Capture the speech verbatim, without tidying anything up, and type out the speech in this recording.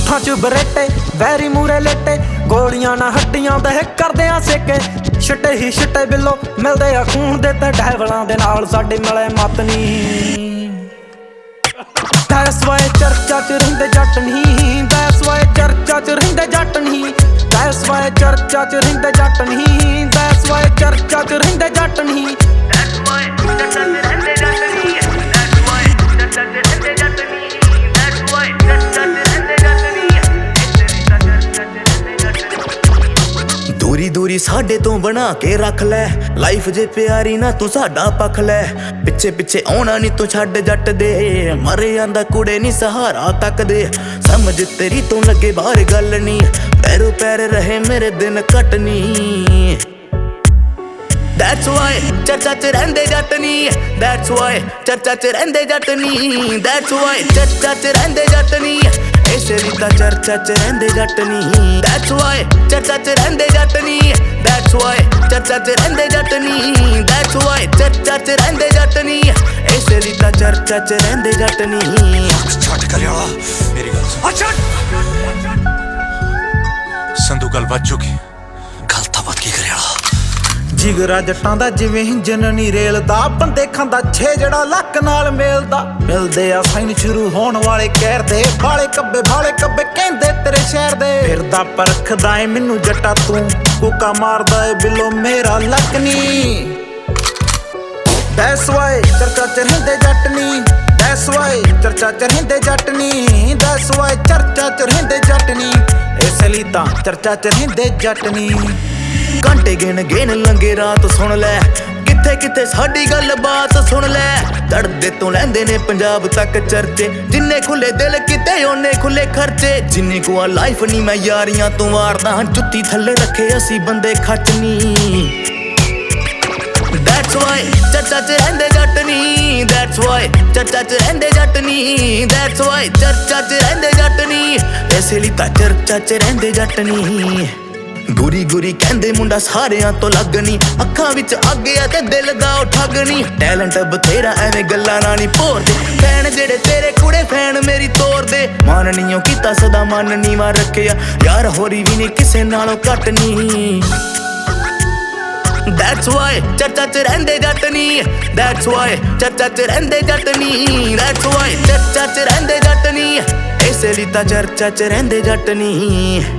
ਹੱਥਾਂ 'ਚ ਬਰੇਟੇ ਵੈਰੀ ਮੂਰੇ ਲੇਟੇ ਗੋਲੀਆਂ ਨਾ ਹੱਡੀਆਂ ਦੇ ਕਰਦੇ ਆ ਸੇਕੇ ਛਿੱਟੇ ਹੀ ਛਿੱਟੇ ਬਿੱਲੋ ਮਿਲਦੇ ਆ ਖੂਨ ਦੇ ਤੇ ਡੈਵਲਾਂ ਦੇ ਨਾਲ ਸਾਡੇ ਮਿਲੇ ਮਤ ਨੀ That's why ਚਰਚਾ 'ਚ ਰਹਿੰਦੇ ਜੱਟ ਨਹੀਂ That's why ਚਰਚਾ 'ਚ ਰਹਿੰਦੇ ਜੱਟ ਨਹੀਂ That's why ਚਰਚਾ 'ਚ ਰਹਿੰਦੇ ਜੱਟ ਨਹੀਂ That's why ਚਰਚਾ 'ਚ ਰਹਿੰਦੇ ਜੱਟ ਨਹੀਂ That's why ਚਰਚਾ 'ਚ ਰਹਿੰਦੇ ਜੱਟ ਨਹੀਂ That's why ਚਰਚਾ 'ਚ ਰਹਿੰਦੇ ਜੱਟ ਨਹੀਂ That's why ਚਰਚਾ 'ਚ ਰਹਿੰਦੇ ਜੱਟ ਨਹੀਂ ਚਰਚਾ 'ਚ ਰਹਿੰਦੇ ਜੱਟ ਨਹੀਂ ਦੂਰੀ ਦੂਰੀ ਸਾਡੇ ਤੋਂ ਬਣਾ ਕੇ ਰੱਖ ਲੈ ਲਾਈਫ ਜੇ ਪਿਆਰੀ ਨਾ ਤੂੰ ਸਾਡਾ ਪੱਖ ਲੈ ਪਿੱਛੇ ਪਿੱਛੇ ਆਉਣਾ ਨੀ ਤੂੰ ਛੱਡ ਜੱਟ ਦੇ ਮਰੇ ਜਾਂਦਾ ਕੁੜੇ ਨੀ ਸਹਾਰਾ ਤੱਕਦੇ ਸਮਝ ਤੇਰੀ ਤੋਂ ਲੱਗੇ ਬਾਹਰ ਗੱਲ ਨੀ ਪੈਰੋ ਪੈਰ ਰਹੇ ਮੇਰੇ ਦਿਨ ਕੱਟਨੀ That's why ਚਰਚਾ 'ਚ ਰਹਿੰਦੇ ਜੱਟ ਨੀ That's why ਚਰਚਾ 'ਚ ਰਹਿੰਦੇ ਜੱਟ ਨੀ That's why ਚਰਚਾ 'ਚ ਰਹਿੰਦੇ ਜੱਟ ਨੀ ਇਸੇ ਲਈ ਤਾਂ ਚਰਚਾ 'ਚ ਰਹਿੰਦੇ ਜੱਟ ਨੀ That's why ਚਰਚਾ 'ਚ ਰਹਿੰਦੇ ਜੱਟ ਨੀ That's why ਚਰਚਾ 'ਚ ਰਹਿੰਦੇ ਜੱਟ ਨੀ That's why ਚਰਚਾ 'ਚ ਰਹਿੰਦੇ ਜੱਟ ਨੀ ਇਸੇ ਲਈ ਤਾਂ ਚਰਚਾ 'ਚ ਰਹਿੰਦੇ ਜੱਟ ਨੀ ਛੱਡ ਕਰਿਆ ਮੇਰੀ ਗੱਲ ਸੁਣ ਛੱਡ ਸੰਧੂ ਗੱਲ ਵੱਜ ਚੁੱਕੀ ਗੱਲ ਤਾਂ ਵੱਧ ਕੀ ਕਰਿਆ ਜਿਗਰਾ ਜੱਟਾਂ ਦਾ ਜਿਵੇਂ ਇੰਜਨ ਨੀ ਰੇਲ ਦਾ ਬੰਦੇ ਖਾਂਦਾ ਛੇ ਜਿਹੜਾ ਲੱਕ ਨਾਲ ਮੇਲਦਾ ਮਿਲਦੇ ਆ ਸਾਈਨ ਸ਼ੁਰੂ ਹੋਣ ਵਾਲੇ ਕਹਿਰ ਦੇ ਬਾਲੇ ਕੱਬੇ ਬਾਲੇ ਕੱਬੇ ਕਹਿੰਦੇ ਤੇਰੇ ਸ਼ਹਿਰ ਦੇ ਫਿਰਦਾ ਪਰਖਦਾ ਏ ਮੈਨੂੰ ਜੱਟਾ ਤੂੰ ਕੁੱਕਾ ਮਾਰਦਾ ਏ ਬਿੱਲੋ ਮੇਰਾ ਲੱਕ ਨੀ That's why ਚਰਚਾ 'ਚ ਰਹਿੰਦੇ ਜੱਟ ਨੀ That's why ਚਰਚਾ 'ਚ ਰਹਿੰਦੇ ਜੱਟ ਨੀ That's why ਚਰਚਾ 'ਚ ਰਹਿੰਦੇ ਜੱਟ ਨੀ ਇਸੇ ਲਈ ਤਾਂ ਚਰਚਾ 'ਚ ਰਹਿੰਦੇ ਜੱਟ ਨੀ ਘੰਟੇ ਗਿਣ ਗਿਣ ਲੰਗੇ ਰਾਤ ਸੁਣ ਲੈ ਕਿੱਥੇ ਕਿੱਥੇ ਸਾਡੀ ਗੱਲ ਬਾਤ ਸੁਣ ਲੈ ਦੜਦੇ ਤੋਂ ਲੈਂਦੇ ਨੇ ਪੰਜਾਬ ਤੱਕ ਚਰਚੇ ਜਿੰਨੇ ਖੁੱਲੇ ਦਿਲ ਕਿਤੇ ਓਨੇ ਖੁੱਲੇ ਖਰਚੇ ਜਿੰਨੀ ਕੋ ਆ ਲਾਈਫ ਨਹੀਂ ਮੈਂ ਯਾਰੀਆਂ ਤੋਂ ਵਾਰਦਾ ਜੁੱਤੀ ਥੱਲੇ ਰੱਖੇ ਅਸੀਂ ਬੰਦੇ ਖੱਟ ਨੀ That's why ਚਰਚਾ 'ਚ ਰਹਿੰਦੇ ਜੱਟ ਨੀ That's why ਚਰਚਾ 'ਚ ਰਹਿੰਦੇ ਜੱਟ ਨੀ That's why ਚਰਚਾ 'ਚ ਰਹਿੰਦੇ ਜੱਟ ਨੀ ਇਸੇ ਲਈ ਤਾਂ ਚਰਚਾ 'ਚ ਰਹਿੰਦੇ ਜੱਟ ਨੀ ਗੁਰੀ ਗੁਰੀ ਕਹਿੰਦੇ ਮੁੰਡਾ ਸਾਰਿਆਂ ਤੋਂ ਲੱਗਣੀ ਅੱਖਾਂ ਵਿੱਚ ਅੱਗ ਆ ਤੇ ਦਿਲ ਦਾ ਉਹ ਠੱਗਣੀ ਟੈਲੈਂਟ ਬਥੇਰਾ ਐਵੇਂ ਗੱਲਾਂ ਨਾਲ ਨਹੀਂ ਭੋਰਦੇ ਫੈਨ ਜਿਹੜੇ ਤੇਰੇ ਕੁੜੇ ਫੈਨ ਮੇਰੀ ਤੋਰਦੇ ਮਾਨ ਨੀਓ ਕੀਤਾ ਸਦਾ ਮਨ ਨੀਵਾਂ ਰੱਖਿਆ ਯਾਰ ਹੋਰੀ ਵੀ ਨਹੀਂ ਕਿਸੇ ਨਾਲੋਂ ਘੱਟ ਨੀ That's why ਚਰਚਾ 'ਚ ਰਹਿੰਦੇ ਜੱਟ ਨੀ That's why ਚਰਚਾ 'ਚ ਰਹਿੰਦੇ ਜੱਟ ਨੀ That's why ਚਰਚਾ 'ਚ ਰਹਿੰਦੇ ਜੱਟ ਨੀ ਇਸੇ ਲਈ ਤਾਂ ਚਰਚਾ 'ਚ ਰਹਿੰਦੇ ਜੱਟ ਨੀ